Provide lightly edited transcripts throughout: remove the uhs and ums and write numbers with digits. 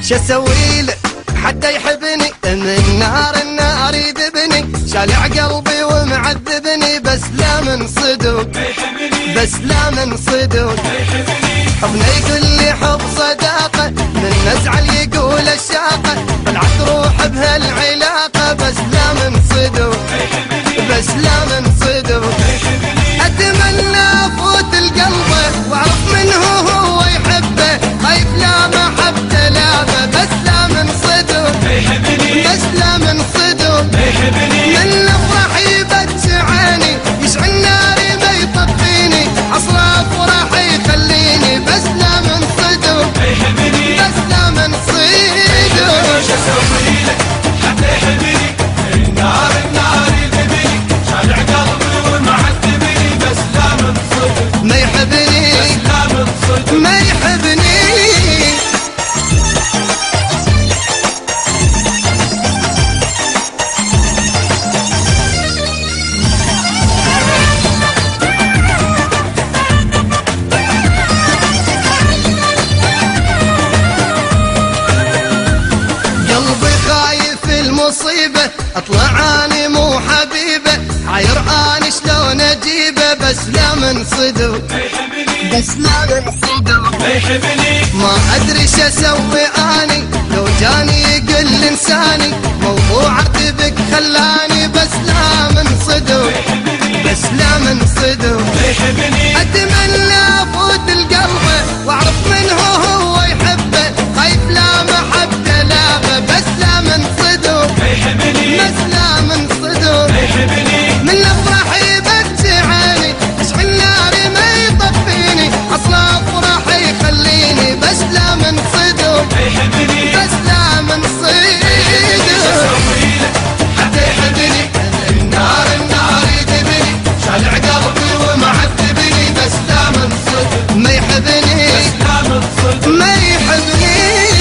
شسويله حتى يحبني من نار النار يذبني، شالع قلبي ومعذبني بس لا من صدق، بس لا من صدق. حبنا يقول لي حب صداقة، من نزعل يقول الشاقة، طلعت روح بهالعلاقة بس لا من صدق، بس لا من صدق. أتمنى أفوت القلبه وأعرف منه هو يحبه، خايف لا محبته لابه بس لا من صدق، بس لا من صدق. من الأفراح يبكي عيني، يشعل ناري ما يطفيني، عصره أفراح يخليني بس لا من صدق، بس لا من صدق. شو اسوي له حتى يحبني، النار يذبني، شالع قلبي ومعذبني بس لا من صدق، ما يحبني، بس لا من صدق، ما يحبني. مصيبة اطلع اني مو حبيبه، حير اني شلون اجيبه بس لا من صدق، بس لا من صدق. ما ادري شو اسوي اني، لو جاني يقل لساني موضوع ارتبك خلاني بس لا من صدق، بس لا من صدق. اتمنى افوت القلبه واعرف منه هو يحبه، خايف لا محبته لابه بس لا من صدق، بس لا من صدق. من الافراح يبكي عيني، يشعل ناري ما يطفيني، اصلا افراح يخليني بس لا من صدق، بس لا من صدق. حتى يحبني، النار يذبني، شالع قلبي ومعذبني بس لا من صدق، ما يحبني، بس لا من صدق، ما يحبني.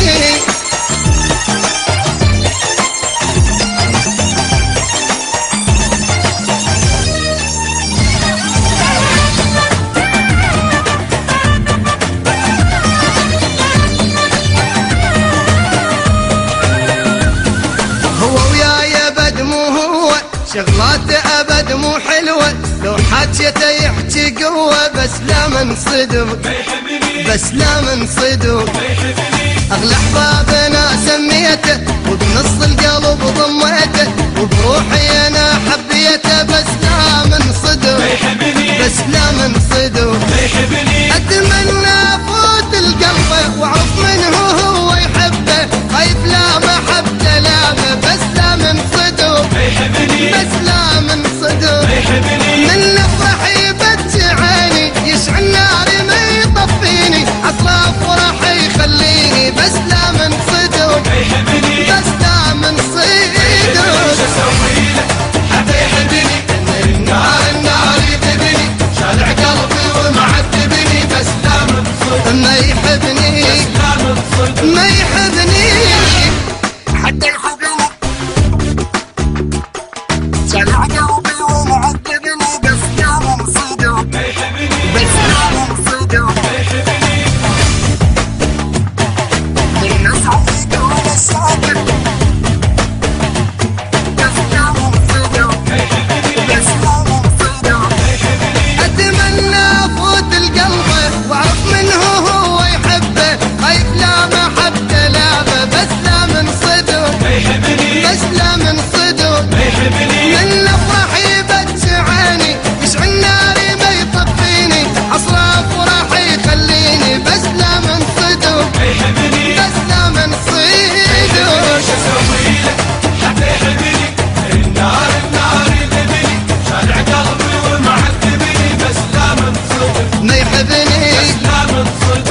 شغلاته ابد مو حلوه، لو حكيته يحكي قوه بس لا من صدق، بس لا من صدق. اغلى احبابنا سميته، وبنص القلب ضميته، وبروحي انا حبيته بس لا من صدق، بس لا من صدق. اتمنى افوت القلب واعرف منه هو يحبه، خايف لا محبته لابه بس لا من صدق، بس لا من صدق. من الافراح يبكي عيني، يشعل ناري ما يطفيني، اصلا افراح يخليني بس لا من صدق، بس لا من صدق. شو اسوي له حتى يحبني، النار يذبني، شالع قلبي ومعذبني بس لا من صدق، ما يحبني، بس لا من صدق، ما يحبني. حتى يحبني، شالع قلبي ومعذبني بس لا من صدق، بس لا من صدق. الناس عيدوا للشاطر بس لا من صدق، بس لا من صدق. اتمنى افوت القلبه واعرف منه هو يحبه، خايف لا محبته لابه بس لا من صدق، بس لا من صدق. من الافراح يبكي عيني، يشعل ناري ما يطفيني، اصلا افراح يخليني بس لا من صدق، بس لا من صدق. شو اسوي له حتى يحبني، النار يذبني، شالع قلبي ومعذبني بس لا من صدق، ما يحبني، بس لا من صدق.